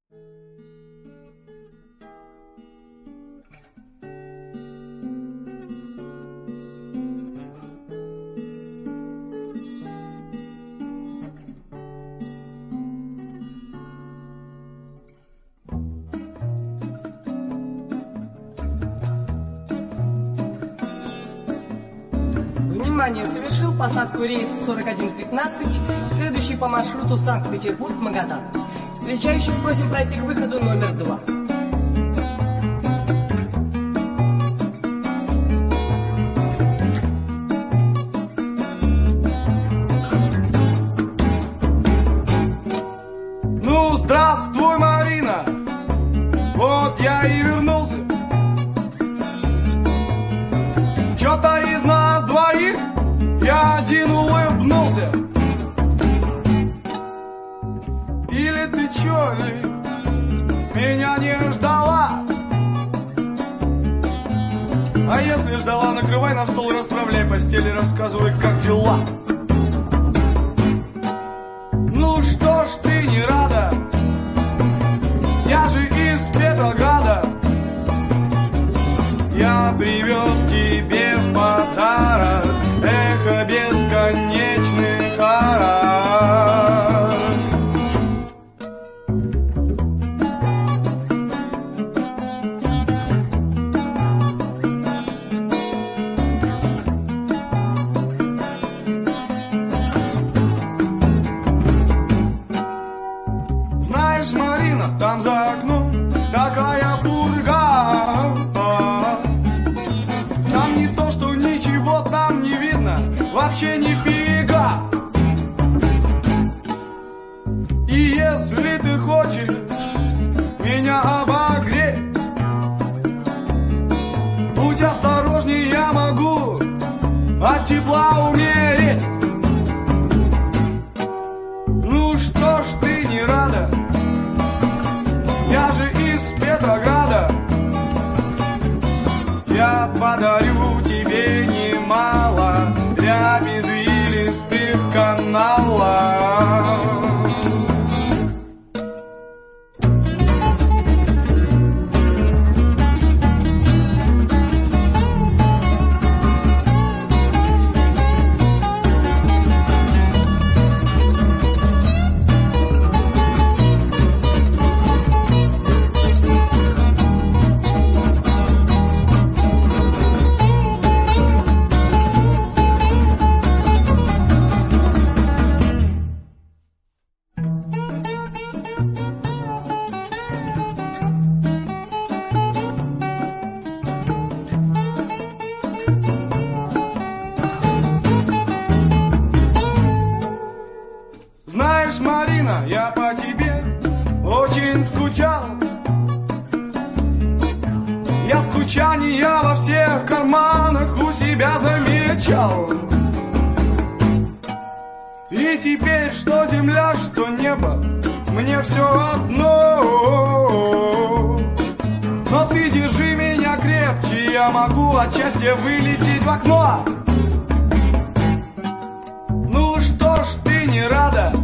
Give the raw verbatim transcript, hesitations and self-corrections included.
Внимание! Совершил посадку рейс сорок один пятнадцать, следующий по маршруту Санкт-Петербург-Магадан. Встречающих просим пройти к выходу номер два. Ну, здравствуй, Марина! Вот я и вернулся. Чё-то из нас двоих я один улыбнулся. Или ты чё, ли, меня не ждала? А если ждала, накрывай на стол, расправляй постель и рассказывай, как дела. Ну что ж ты не рада? Я же из Петрограда. Я привез тебе в подарок эхо бесконечных арок. Знаешь, Марина, там за окном такая пурга. Там не то, что ничего там не видно, вообще нифига. И если ты хочешь меня обогреть, будь осторожней, я могу от тепла умереть. Ну что ж ты не рада? Я же из Петрограда. Я подарю тебе немало для извилистых каналов. Знаешь, Марина, я по тебе очень скучал. Я скучание во всех карманах у себя замечал. И теперь что земля, что небо, мне все одно. Но ты держи меня крепче, я могу от счастья вылететь в окно. Ну что ж ты не рада?